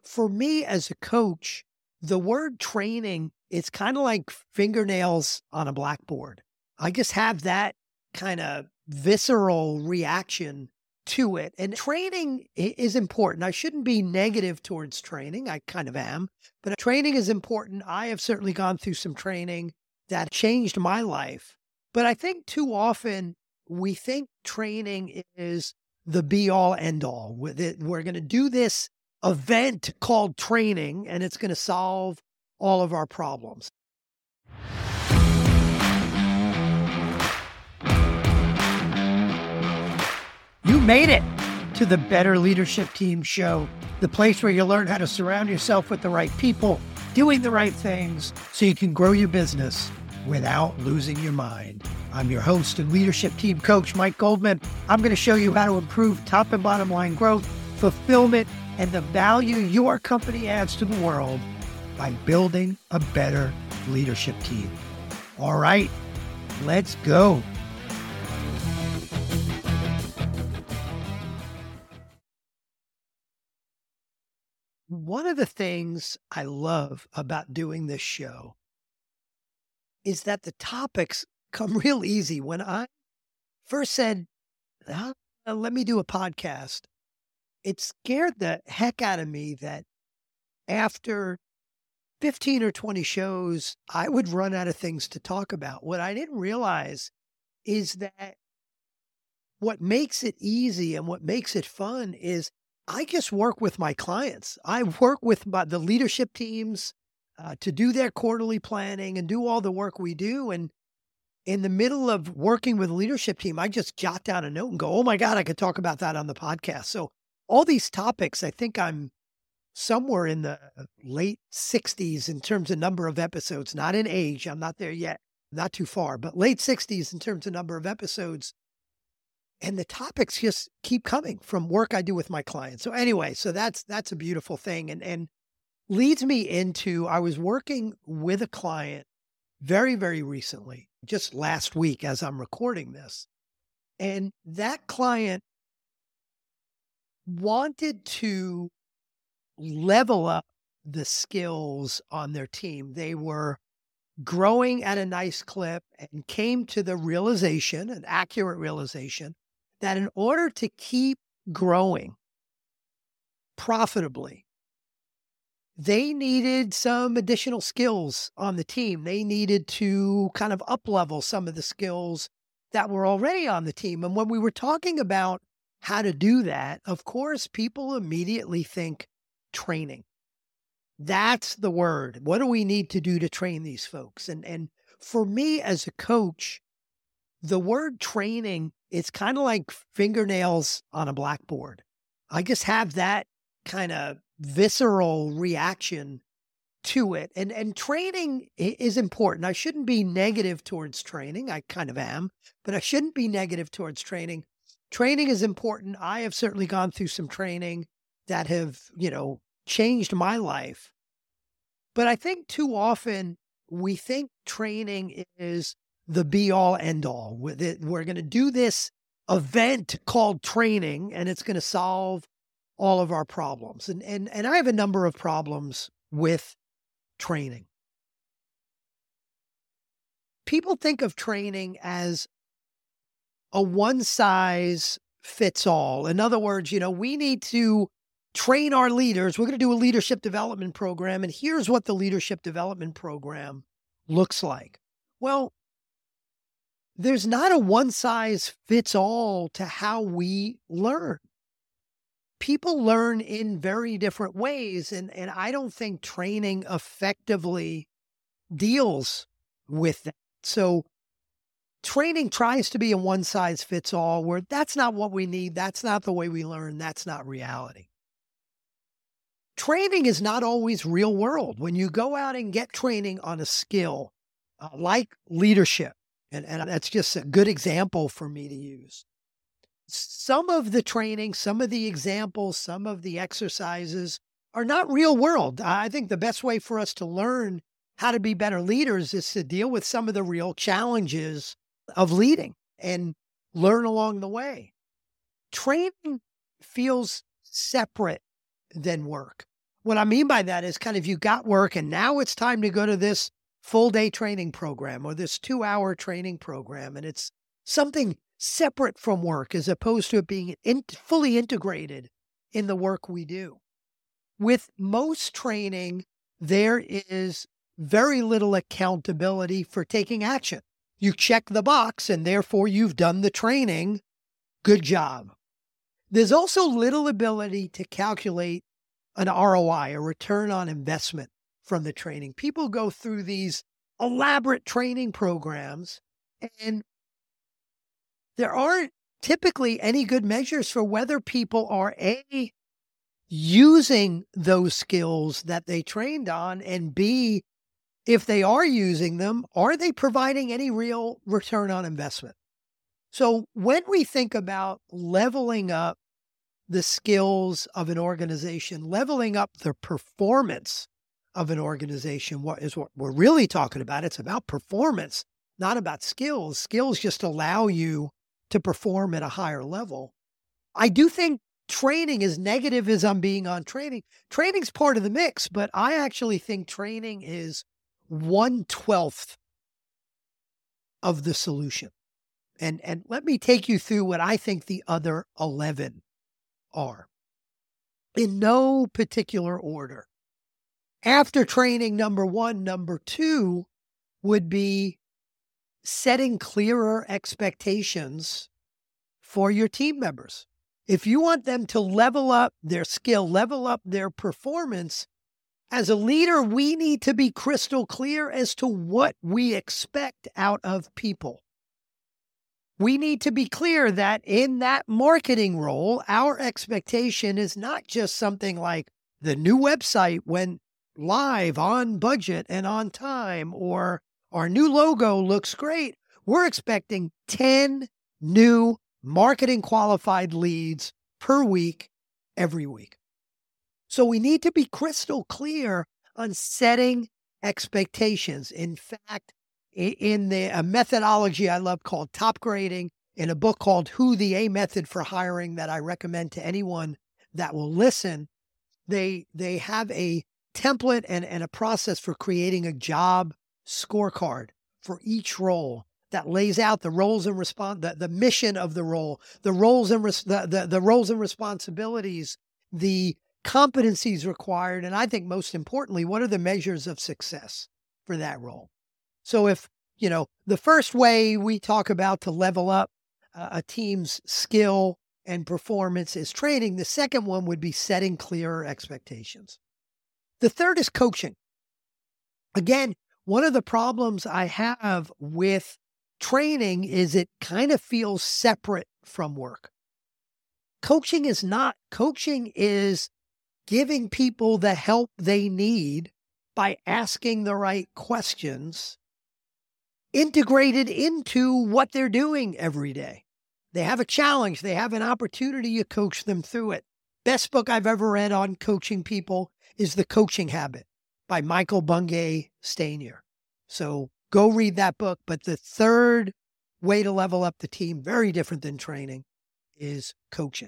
For me as a coach, the word training, it's kind of like fingernails on a blackboard. I just have that kind of visceral reaction to it. And training is important. I shouldn't be negative towards training. I kind of am, but training is important. I have certainly gone through some training that changed my life. But I think too often we think training is the be all end all. We're going to do this event called training and it's going to solve all of our problems. You made it to the Better Leadership Team show, the place where you learn how to surround yourself with the right people, doing the right things so you can grow your business without losing your mind. I'm your host and leadership team coach, Mike Goldman. I'm going to show you how to improve top and bottom line growth, fulfillment, and the value your company adds to the world by building a better leadership team. All right, let's go. One of the things I love about doing this show is that the topics come real easy. When I first said, let me do a podcast, it scared the heck out of me that after 15 or 20 shows, I would run out of things to talk about. What I didn't realize is that what makes it easy and what makes it fun is I just work with my clients. I work with the leadership teams to do their quarterly planning and do all the work we do. And in the middle of working with a leadership team, I just jot down a note and go, oh my God, I could talk about that on the podcast. So all these topics, I think I'm somewhere in the late 60s in terms of number of episodes, not in age. I'm not there yet, not too far, but late 60s in terms of number of episodes. And the topics just keep coming from work I do with my clients. So anyway, so that's a beautiful thing. And leads me into, I was working with a client very, very recently, just last week as I'm recording this. And that client wanted to level up the skills on their team. They were growing at a nice clip and came to the realization, an accurate realization, that in order to keep growing profitably, they needed some additional skills on the team. They needed to kind of up-level some of the skills that were already on the team. And when we were talking about how to do that, of course, people immediately think training. That's the word. What do we need to do to train these folks? And for me as a coach, the word training, it's kind of like fingernails on a blackboard. I just have that kind of visceral reaction to it. And training is important. I shouldn't be negative towards training. I kind of am, but I shouldn't be negative towards training. Training is important. I have certainly gone through some training that have, changed my life. But I think too often we think training is the be all end all. We're going to do this event called training and it's going to solve all of our problems. And I have a number of problems with training. People think of training as a one size fits all. In other words, we need to train our leaders. We're going to do a leadership development program. And here's what the leadership development program looks like. Well, there's not a one size fits all to how we learn. People learn in very different ways. And I don't think training effectively deals with that. So training tries to be a one size fits all where that's not what we need. That's not the way we learn. That's not reality. Training is not always real world. When you go out and get training on a skill like leadership, and that's just a good example for me to use. Some of the training, some of the examples, some of the exercises are not real world. I think the best way for us to learn how to be better leaders is to deal with some of the real challenges of leading and learn along the way. Training feels separate than work. What I mean by that is kind of you got work and now it's time to go to this full day training program or this 2-hour training program. And it's something separate from work as opposed to it being fully integrated in the work we do. With most training, there is very little accountability for taking action. You check the box and therefore you've done the training. Good job. There's also little ability to calculate an ROI, a return on investment from the training. People go through these elaborate training programs and there aren't typically any good measures for whether people are A, using those skills that they trained on, and B, if they are using them, are they providing any real return on investment? So when we think about leveling up the skills of an organization, leveling up the performance of an organization, what we're really talking about. It's about performance, not about skills. Skills just allow you to perform at a higher level. I do think training, as negative as I'm being on training, training's part of the mix, but I actually think training is 1/12 of the solution. And let me take you through what I think the other 11 are in no particular order. After training, number one, number two would be setting clearer expectations for your team members. If you want them to level up their skill, level up their performance, as a leader, we need to be crystal clear as to what we expect out of people. We need to be clear that in that marketing role, our expectation is not just something like the new website went live on budget and on time, or our new logo looks great. We're expecting 10 new marketing qualified leads per week, every week. So we need to be crystal clear on setting expectations. In fact, in a methodology I love called top grading, in a book called Who, the A Method for Hiring that I recommend to anyone that will listen, they have a template and a process for creating a job scorecard for each role that lays out the roles and the mission of the role, the roles and responsibilities, the competencies required, and I think most importantly, what are the measures of success for that role? So if, the first way we talk about to level up a team's skill and performance is training, the second one would be setting clearer expectations. The third is coaching. Again, one of the problems I have with training is it kind of feels separate from work. Coaching is not. Coaching is giving people the help they need by asking the right questions, integrated into what they're doing every day. They have a challenge. They have an opportunity. You coach them through it. Best book I've ever read on coaching people is The Coaching Habit by Michael Bungay Stanier. So go read that book. But the third way to level up the team, very different than training, is coaching.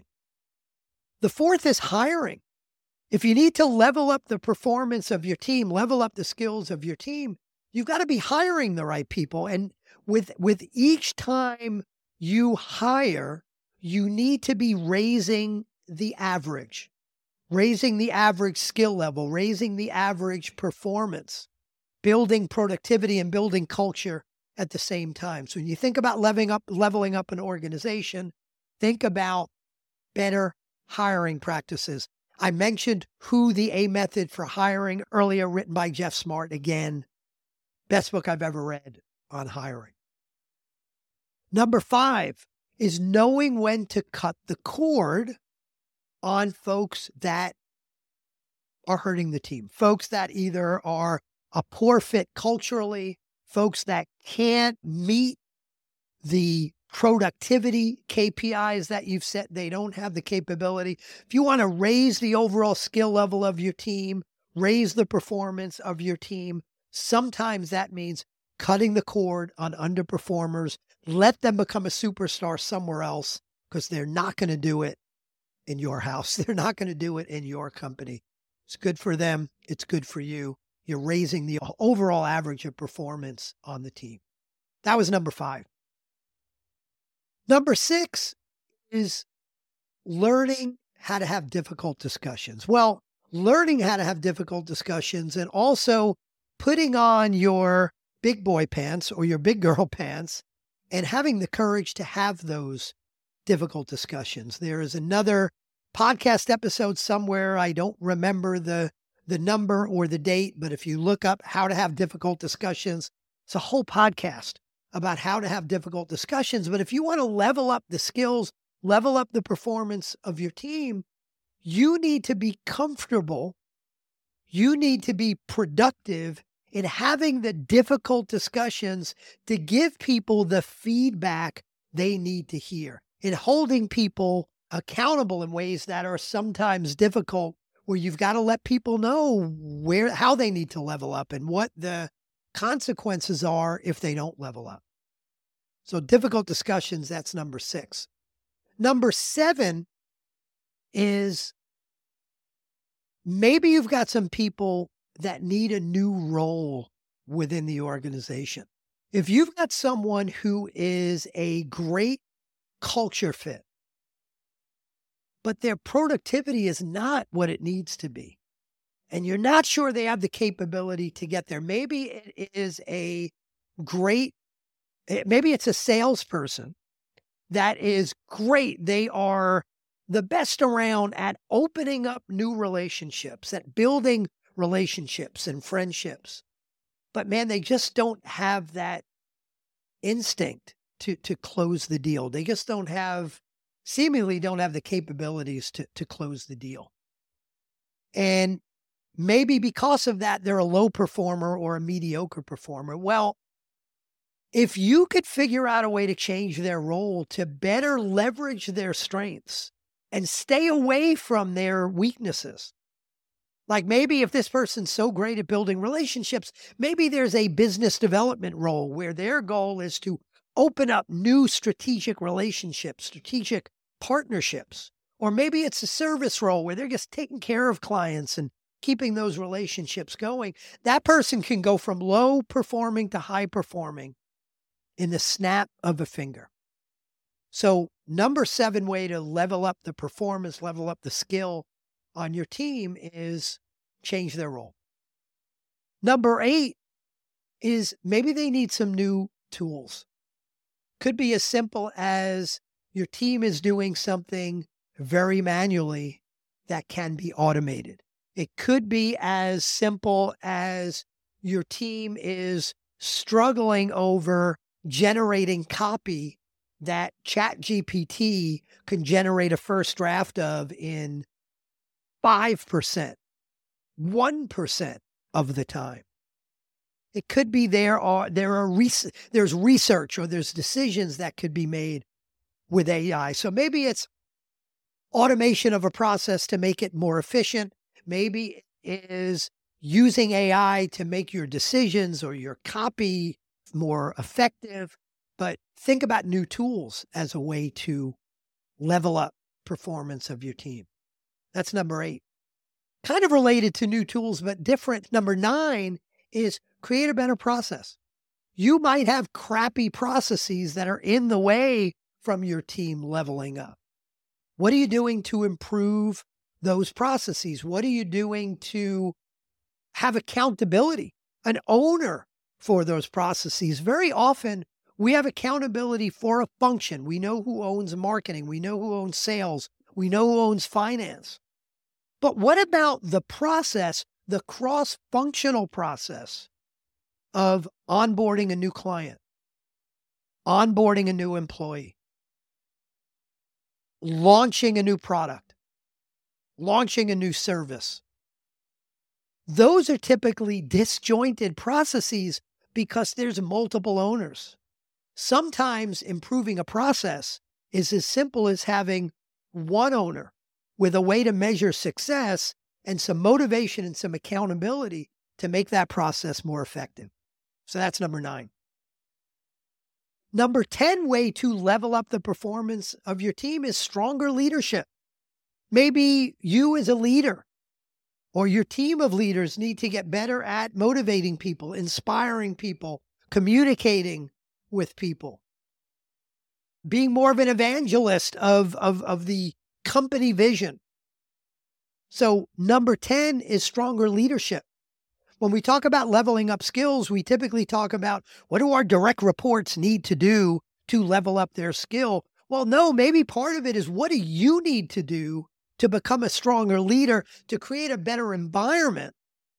The fourth is hiring. If you need to level up the performance of your team, level up the skills of your team, you've got to be hiring the right people. And with each time you hire, you need to be raising the average skill level, raising the average performance, building productivity and building culture at the same time. So when you think about leveling up an organization, think about better hiring practices. I mentioned Who, the A Method for Hiring earlier, written by Jeff Smart. Again, best book I've ever read on hiring. Number 5 is knowing when to cut the cord on folks that are hurting the team, folks that either are a poor fit culturally, folks that can't meet the productivity KPIs that you've set. They don't have the capability. If you want to raise the overall skill level of your team, raise the performance of your team, sometimes that means cutting the cord on underperformers. Let them become a superstar somewhere else because they're not going to do it in your house. They're not going to do it in your company. It's good for them. It's good for you. You're raising the overall average of performance on the team. That was number 5. Number 6 is learning how to have difficult discussions. Well, learning how to have difficult discussions and also putting on your big boy pants or your big girl pants and having the courage to have those difficult discussions. There is another podcast episode somewhere. I don't remember the number or the date, but if you look up how to have difficult discussions, it's a whole podcast about how to have difficult discussions. But if you want to level up the skills, level up the performance of your team, you need to be comfortable. You need to be productive in having the difficult discussions to give people the feedback they need to hear, in holding people accountable in ways that are sometimes difficult, where you've got to let people know how they need to level up and what the consequences are if they don't level up. So difficult discussions, that's number 6. Number 7 is maybe you've got some people that need a new role within the organization. If you've got someone who is a great culture fit, but their productivity is not what it needs to be, and you're not sure they have the capability to get there, maybe it is maybe it's a salesperson that is great. They are the best around at opening up new relationships, at building relationships and friendships. But man, they just don't have that instinct to close the deal. They just seemingly don't have the capabilities to close the deal. And maybe because of that, they're a low performer or a mediocre performer. Well, if you could figure out a way to change their role to better leverage their strengths and stay away from their weaknesses, like maybe if this person's so great at building relationships, maybe there's a business development role where their goal is to open up new strategic relationships, strategic partnerships. Or maybe it's a service role where they're just taking care of clients and keeping those relationships going. That person can go from low performing to high performing in the snap of a finger. So number 7 way to level up the performance, level up the skill on your team is change their role. Number 8 is maybe they need some new tools. Could be as simple as your team is doing something very manually that can be automated. It could be as simple as your team is struggling over generating copy that ChatGPT can generate a first draft of in 5%, 1% of the time. It could be there's research or there's decisions that could be made with AI. So maybe it's automation of a process to make it more efficient. Maybe it is using AI to make your decisions or your copy more effective. But think about new tools as a way to level up performance of your team. That's number 8. Kind of related to new tools, but different. Number 9 is create a better process. You might have crappy processes that are in the way from your team leveling up. What are you doing to improve those processes? What are you doing to have accountability, an owner for those processes? Very often, we have accountability for a function. We know who owns marketing. We know who owns sales. We know who owns finance. But what about the process, the cross-functional process of onboarding a new client, onboarding a new employee, launching a new product, launching a new service? Those are typically disjointed processes because there's multiple owners. Sometimes improving a process is as simple as having one owner with a way to measure success and some motivation and some accountability to make that process more effective. So that's number 9. Number 10 way to level up the performance of your team is stronger leadership. Maybe you as a leader or your team of leaders need to get better at motivating people, inspiring people, communicating with people, being more of an evangelist of the company vision. So number 10 is stronger leadership. When we talk about leveling up skills, we typically talk about what do our direct reports need to do to level up their skill? Well, no, maybe part of it is what do you need to do to become a stronger leader, to create a better environment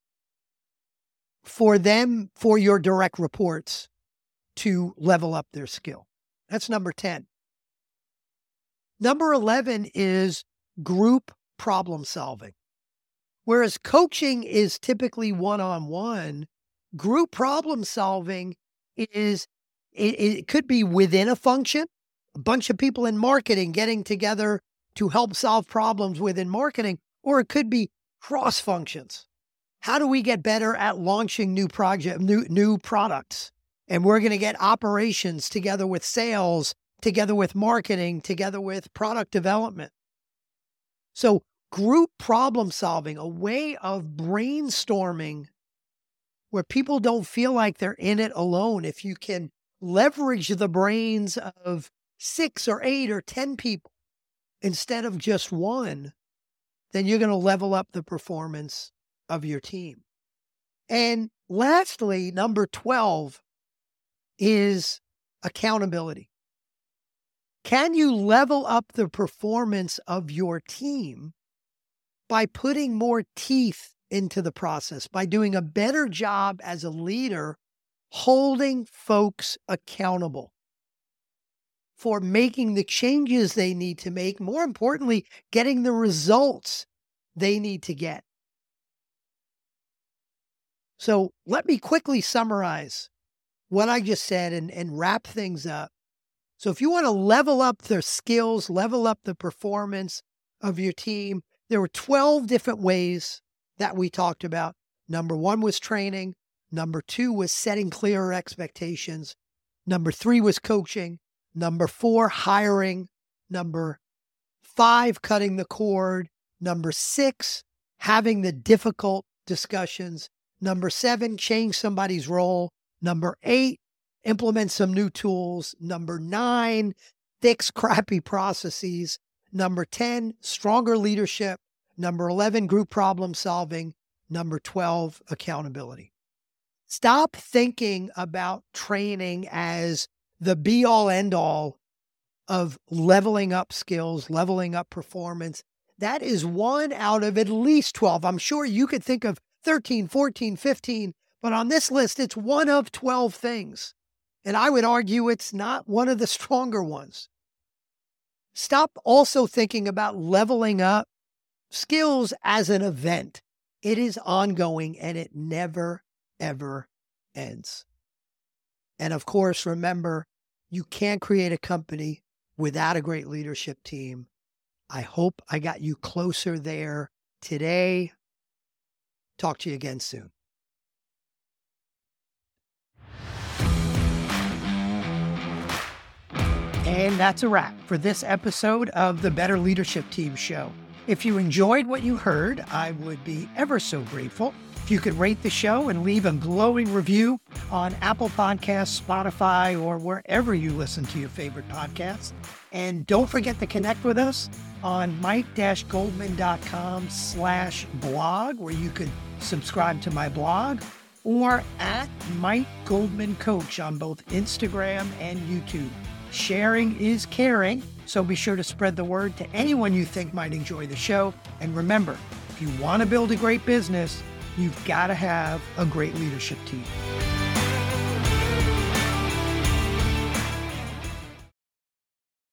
for them, for your direct reports to level up their skill. That's number 10. Number 11 is group problem solving. Whereas coaching is typically one-on-one, group problem solving is, it could be within a function, a bunch of people in marketing getting together to help solve problems within marketing, or it could be cross functions. How do we get better at launching new products? And we're going to get operations together with sales, together with marketing, together with product development. So group problem solving, a way of brainstorming where people don't feel like they're in it alone. If you can leverage the brains of 6 or 8 or 10 people instead of just one, then you're going to level up the performance of your team. And lastly, number 12 is accountability. Can you level up the performance of your team by putting more teeth into the process, by doing a better job as a leader, holding folks accountable for making the changes they need to make, more importantly, getting the results they need to get? So let me quickly summarize what I just said and wrap things up. So if you want to level up their skills, level up the performance of your team, there were 12 different ways that we talked about. Number 1 was training. Number 2 was setting clearer expectations. Number 3 was coaching. Number 4, hiring. Number 5, cutting the cord. Number 6, having the difficult discussions. Number 7, change somebody's role. Number 8, implement some new tools. Number 9, fix crappy processes. Number 10, stronger leadership. Number 11, group problem solving. Number 12, accountability. Stop thinking about training as the be-all, end-all of leveling up skills, leveling up performance. That is one out of at least 12. I'm sure you could think of 13, 14, 15, but on this list, it's one of 12 things. And I would argue it's not one of the stronger ones. Stop also thinking about leveling up skills as an event. It is ongoing and it never, ever ends. And of course, remember, you can't create a company without a great leadership team. I hope I got you closer there today. Talk to you again soon. And that's a wrap for this episode of the Better Leadership Team Show. If you enjoyed what you heard, I would be ever so grateful if you could rate the show and leave a glowing review on Apple Podcasts, Spotify, or wherever you listen to your favorite podcasts. And don't forget to connect with us on mike-goldman.com/blog, where you could subscribe to my blog, or at Mike Goldman Coach on both Instagram and YouTube. Sharing is caring, so be sure to spread the word to anyone you think might enjoy the show. And remember, if you want to build a great business, you've got to have a great leadership team.